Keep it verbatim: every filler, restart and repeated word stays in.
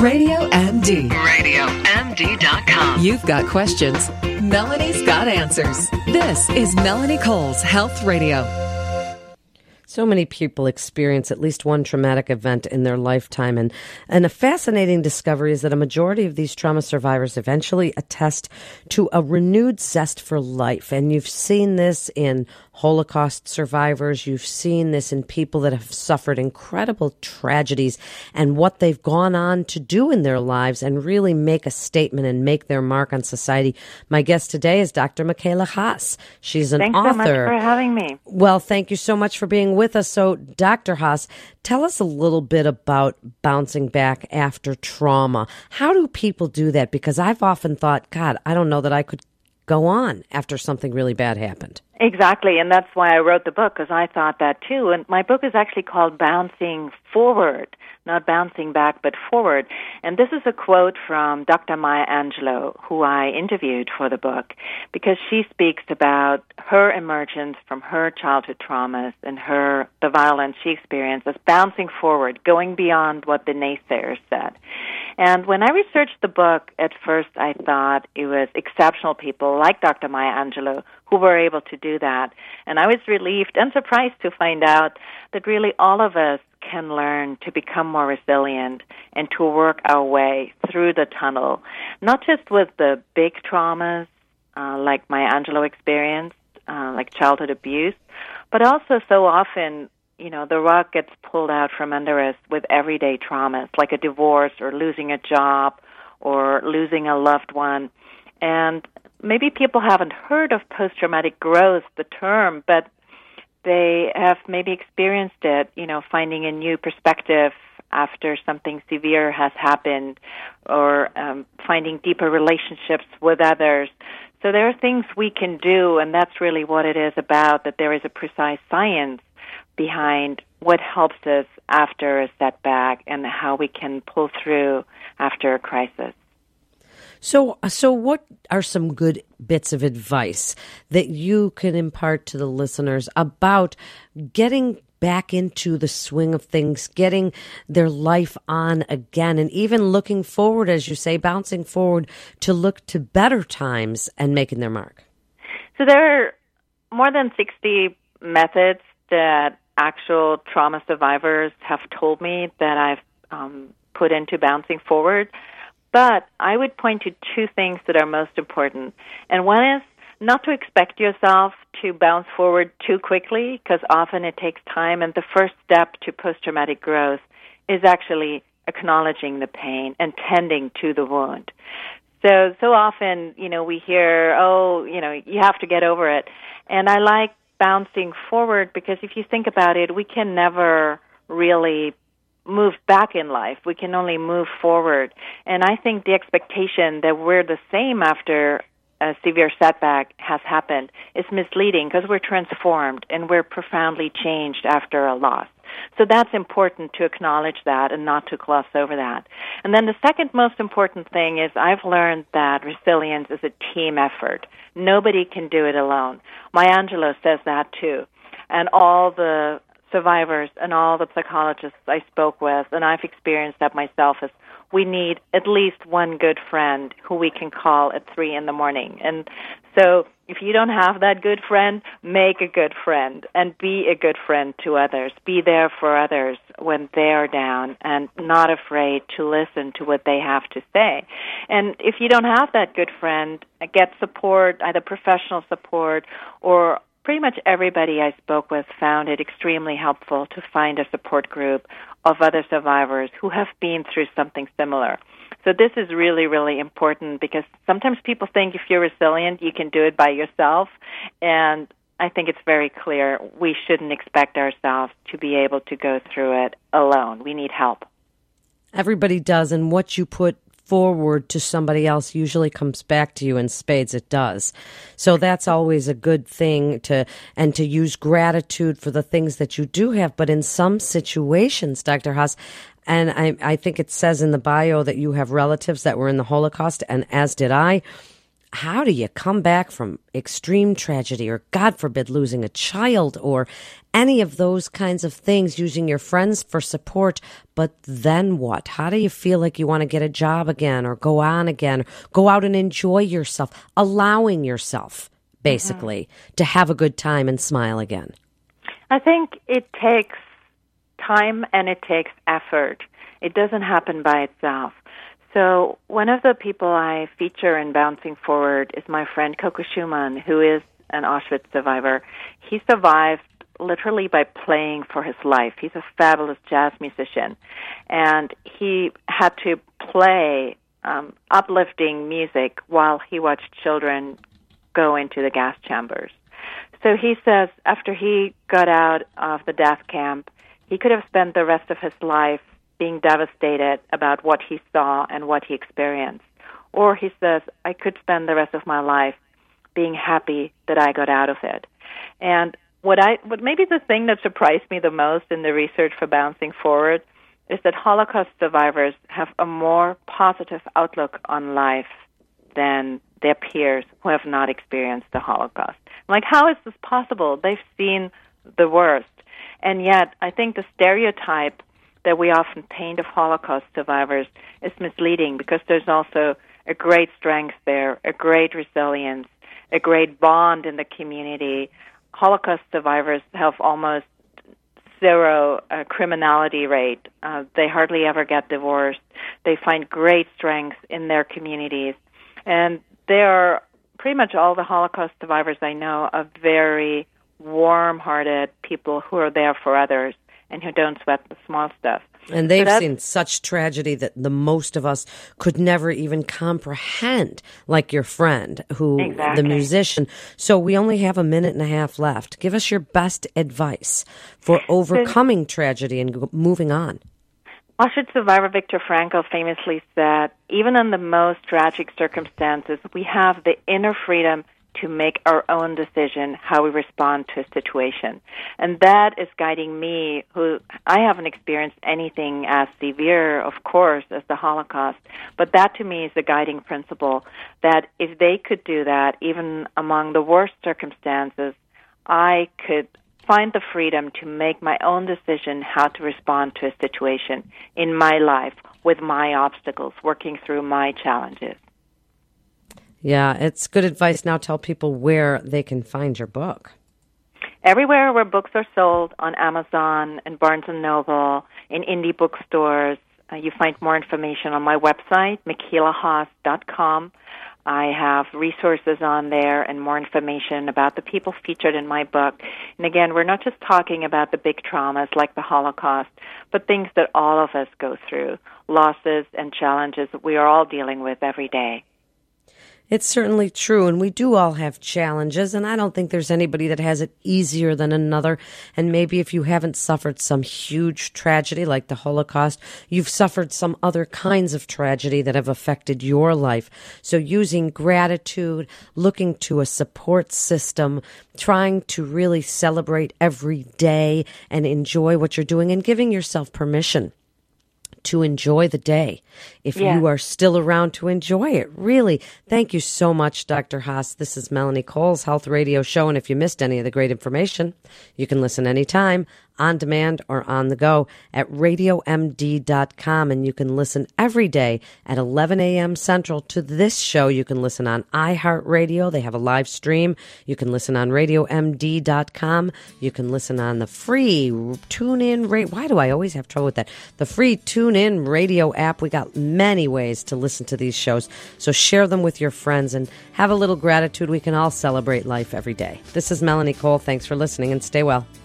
Radio M D. radio M D dot com. You've got questions. Melanie's got answers. This is Melanie Cole's Health Radio. So many people experience at least one traumatic event in their lifetime, and, and a fascinating discovery is that a majority of these trauma survivors eventually attest to a renewed zest for life. And you've seen this in Holocaust survivors, you've seen this in people that have suffered incredible tragedies and what they've gone on to do in their lives and really make a statement and make their mark on society. My guest today is Doctor Michaela Haas. She's an Thanks author. Thanks so much for having me. Well, thank you so much for being with us. So, Doctor Haas, tell us a little bit about bouncing back after trauma. How do people do that? Because I've often thought, God, I don't know that I could go on after something really bad happened. Exactly, and that's why I wrote the book, because I thought that too. And my book is actually called Bouncing Forward, not bouncing back, but forward. And this is a quote from Doctor Maya Angelou, who I interviewed for the book, because she speaks about her emergence from her childhood traumas and her the violence she experienced as bouncing forward, going beyond what the naysayers said. And when I researched the book, at first I thought it was exceptional people like Doctor Maya Angelou who were able to do that. And I was relieved and surprised to find out that really all of us can learn to become more resilient and to work our way through the tunnel, not just with the big traumas uh, like Maya Angelou experienced, uh, like childhood abuse, but also so often, you know, the rug gets pulled out from under us with everyday traumas, like a divorce or losing a job or losing a loved one. And maybe people haven't heard of post-traumatic growth, the term, but they have maybe experienced it, you know, finding a new perspective after something severe has happened, or um, finding deeper relationships with others. So there are things we can do, and that's really what it is about, that there is a precise science behind what helps us after a setback and how we can pull through after a crisis. So, so what are some good bits of advice that you can impart to the listeners about getting back into the swing of things, getting their life on again, and even looking forward, as you say, bouncing forward to look to better times and making their mark? So there are more than sixty methods that actual trauma survivors have told me that I've um, put into bouncing forward. But I would point to two things that are most important. And one is not to expect yourself to bounce forward too quickly, because often it takes time. And the first step to post-traumatic growth is actually acknowledging the pain and tending to the wound. So, so often, you know, we hear, oh, you know, you have to get over it. And I like bouncing forward because if you think about it, we can never really move back in life. We can only move forward. And I think the expectation that we're the same after a severe setback has happened is misleading, because we're transformed and we're profoundly changed after a loss. So that's important to acknowledge that and not to gloss over that. And then the second most important thing is I've learned that resilience is a team effort. Nobody can do it alone. Maya Angelou says that too. And all the survivors and all the psychologists I spoke with, and I've experienced that myself, is we need at least one good friend who we can call at three in the morning. And so if you don't have that good friend, make a good friend and be a good friend to others. Be there for others when they're down and not afraid to listen to what they have to say. And if you don't have that good friend, get support, either professional support or pretty much everybody I spoke with found it extremely helpful to find a support group of other survivors who have been through something similar. So this is really, really important, because sometimes people think if you're resilient, you can do it by yourself. And I think it's very clear we shouldn't expect ourselves to be able to go through it alone. We need help. Everybody does, and what you put forward to somebody else usually comes back to you in spades. It does. So that's always a good thing, to and to use gratitude for the things that you do have. But in some situations, Doctor Haas, and I, I think it says in the bio that you have relatives that were in the Holocaust, and as did I, how do you come back from extreme tragedy or, God forbid, losing a child or any of those kinds of things, using your friends for support, but then what? How do you feel like you want to get a job again or go on again, go out and enjoy yourself, allowing yourself, basically, mm-hmm. to have a good time and smile again? I think it takes time and it takes effort. It doesn't happen by itself. So one of the people I feature in Bouncing Forward is my friend Coco Schumann, who is an Auschwitz survivor. He survived literally by playing for his life. He's a fabulous jazz musician, and he had to play um, uplifting music while he watched children go into the gas chambers. So he says after he got out of the death camp, he could have spent the rest of his life being devastated about what he saw and what he experienced. Or he says, I could spend the rest of my life being happy that I got out of it. And what I, what maybe the thing that surprised me the most in the research for Bouncing Forward is that Holocaust survivors have a more positive outlook on life than their peers who have not experienced the Holocaust. I'm like, how is this possible? They've seen the worst. And yet, I think the stereotype that we often paint of Holocaust survivors is misleading, because there's also a great strength there, a great resilience, a great bond in the community. Holocaust survivors have almost zero uh, criminality rate. Uh, they hardly ever get divorced. They find great strength in their communities. And they are, pretty much all the Holocaust survivors I know, are very warm-hearted people who are there for others and who don't sweat the small stuff. And they've so seen such tragedy that the most of us could never even comprehend, like your friend, who exactly. the musician. So we only have a minute and a half left. Give us your best advice for overcoming so, tragedy and moving on. Auschwitz survivor Viktor Frankl famously said, even in the most tragic circumstances, we have the inner freedom to make our own decision how we respond to a situation. And that is guiding me, who I haven't experienced anything as severe, of course, as the Holocaust. But that to me is the guiding principle, that if they could do that, even among the worst circumstances, I could find the freedom to make my own decision how to respond to a situation in my life with my obstacles, working through my challenges. Yeah, it's good advice. Now tell people where they can find your book. Everywhere where books are sold, on Amazon and Barnes and Noble, in indie bookstores. Uh, you find more information on my website, Michaela Haas dot com. I have resources on there and more information about the people featured in my book. And again, we're not just talking about the big traumas like the Holocaust, but things that all of us go through, losses and challenges that we are all dealing with every day. It's certainly true, and we do all have challenges, and I don't think there's anybody that has it easier than another. And maybe if you haven't suffered some huge tragedy like the Holocaust, you've suffered some other kinds of tragedy that have affected your life. So using gratitude, looking to a support system, trying to really celebrate every day and enjoy what you're doing, and giving yourself permission to enjoy the day. If yeah. you are still around to enjoy it, really. Thank you so much, Doctor Haas. This is Melanie Cole's Health Radio Show, and if you missed any of the great information, you can listen anytime, on demand or on the go at radio m d dot com, and you can listen every day at eleven a.m. Central to this show. You can listen on iHeartRadio. They have a live stream. You can listen on radio m d dot com. You can listen on the free TuneIn radio. Why do I always have trouble with that? The free TuneIn radio app. We got many ways to listen to these shows, so share them with your friends and have a little gratitude. We can all celebrate life every day. This is Melanie Cole. Thanks for listening, and stay well.